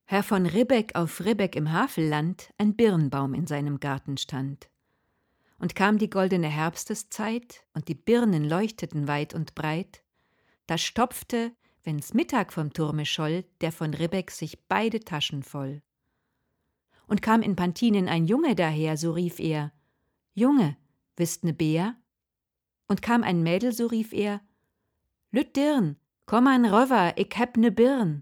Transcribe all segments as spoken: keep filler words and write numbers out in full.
Herr von Ribbeck auf Ribbeck im Havelland ein Birnbaum in seinem Garten stand. Und kam die goldene Herbsteszeit, und die Birnen leuchteten weit und breit, da stopfte, wenn's Mittag vom Turme scholl, der von Ribbeck sich beide Taschen voll. Und kam in Pantinen ein Junge daher, so rief er: »Junge, wisst ne Bär?« Und kam ein Mädel, so rief er: »Lüt Dirn, komm an röver, ich heb ne Birn.«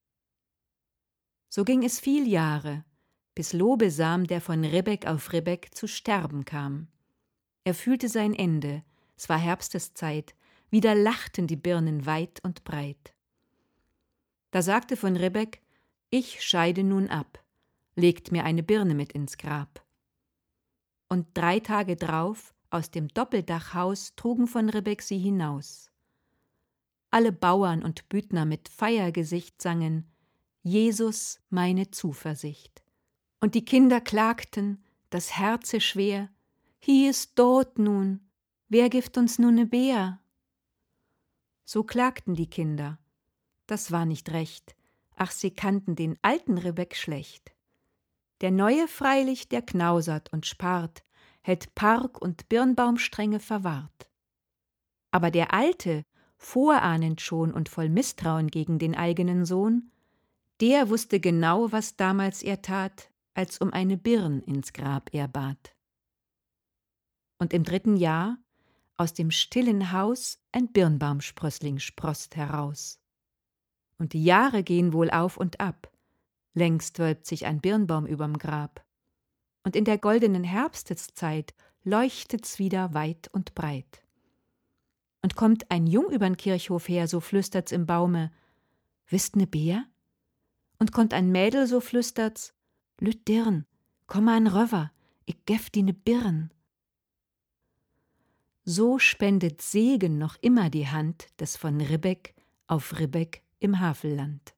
So ging es viel Jahre, bis Lobesam, der von Ribbeck auf Ribbeck zu sterben kam. Er fühlte sein Ende, es war Herbsteszeit, wieder lachten die Birnen weit und breit. Da sagte von Ribbeck: »Ich scheide nun ab, legt mir eine Birne mit ins Grab.« Und drei Tage drauf aus dem Doppeldachhaus trugen von Ribbeck sie hinaus. Alle Bauern und Büdner mit Feiergesicht sangen: »Jesus, meine Zuversicht.« Und die Kinder klagten, das Herze schwer: »Hi ist dot nun, wer gift uns nun ne Bär?« So klagten die Kinder, das war nicht recht, ach, sie kannten den alten Ribbeck schlecht. Der Neue freilich, der knausert und spart, hält Park und Birnbaumstränge verwahrt. Aber der Alte, vorahnend schon und voll Misstrauen gegen den eigenen Sohn, der wusste genau, was damals er tat, als um eine Birn ins Grab er bat. Und im dritten Jahr aus dem stillen Haus ein Birnbaumsprössling sproßt heraus. Und die Jahre gehen wohl auf und ab, längst wölbt sich ein Birnbaum überm Grab. Und in der goldenen Herbsteszeit leuchtet's wieder weit und breit. Und kommt ein Jung übern Kirchhof her, so flüstert's im Baume: »Wisst ne Bär?« Und kommt ein Mädel, so flüstert's: »Lüt Dirn, komm an röver, ich gef di ne Birn.« So spendet Segen noch immer die Hand des von Ribbeck auf Ribbeck im Havelland.